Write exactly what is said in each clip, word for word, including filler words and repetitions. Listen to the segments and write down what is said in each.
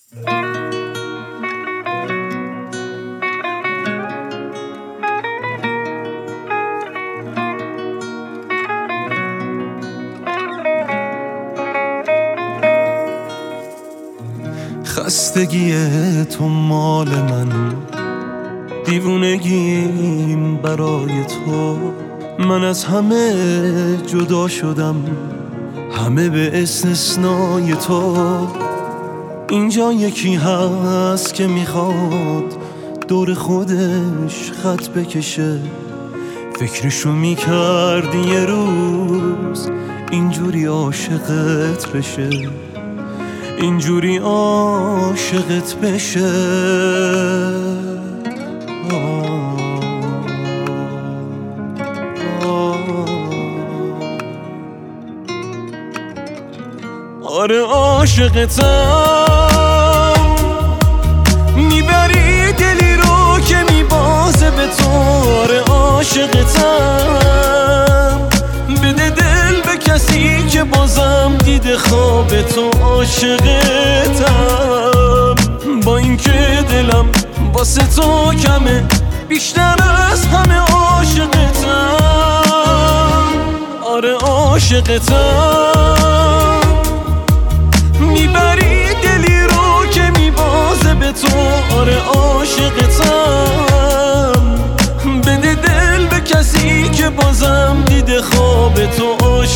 خستگی تو مال من، دیوونگیم برای تو. من از همه جدا شدم، همه به استثنای تو. اینجا یکی هست که میخواد دور خودش خط بکشه. فکرشو میکردی یه روز اینجوری عاشقت بشه، اینجوری عاشقت بشه. آه آه آره عاشقتم، میبری دلی رو که میبازه به تو. آره عاشقتم، بده دل به کسی که بازم دیده خواب تو. عاشقتم، با اینکه دلم واسه تو کمه، بیشتر از همه عاشقتم. آره عاشقتم، میبری دلی رو که میبازه به تو. آره عاشقتم، بده دل به کسی که بازم دیده خواب تو.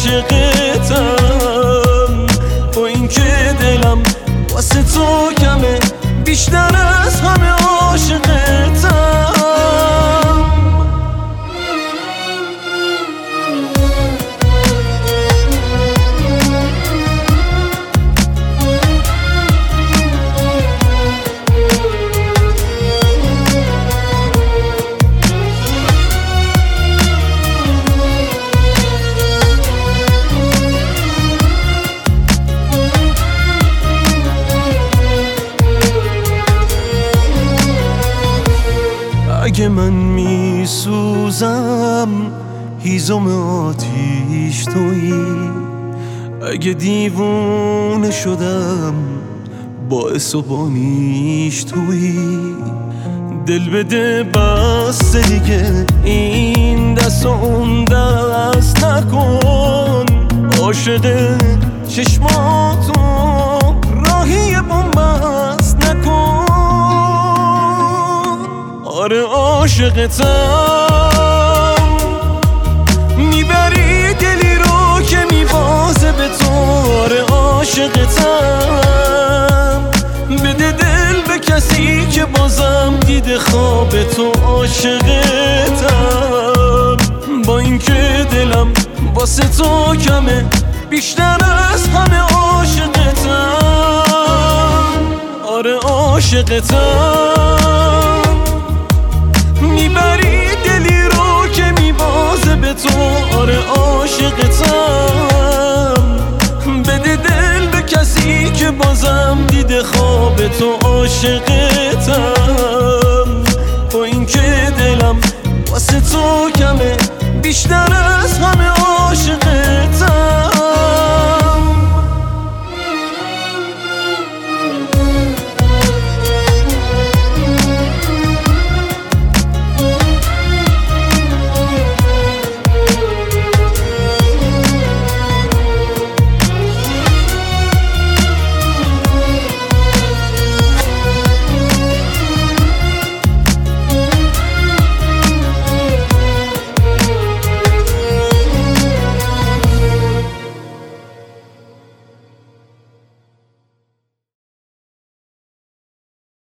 عاشقتم، با اینکه دلم واسه تو کمه، بیشتر از همه عاشقتم. اگه من میسوزم هیزم آتیش تویی، اگه دیوونه شدم باعث و بانیش تویی. دل بده بس دیگه این دست و اون دست نکن. عاشق چشماتو راهی بنبست نکن. آره عاشقتم، میبری دلی رو که میبازه به تو. آره عاشقتم، بده دل به کسی که بازم دیده خواب تو. عاشقتم، با اینکه دلم واسه تو کمه، بیشتر از همه عاشقتم. آره عاشقتم، میبری دلی رو که میبازه به تو. آره عاشقتم، بده دل به کسی که بازم دیده خواب تو. عاشقتم، با اینکه دلم واسه تو کمه، بیشتر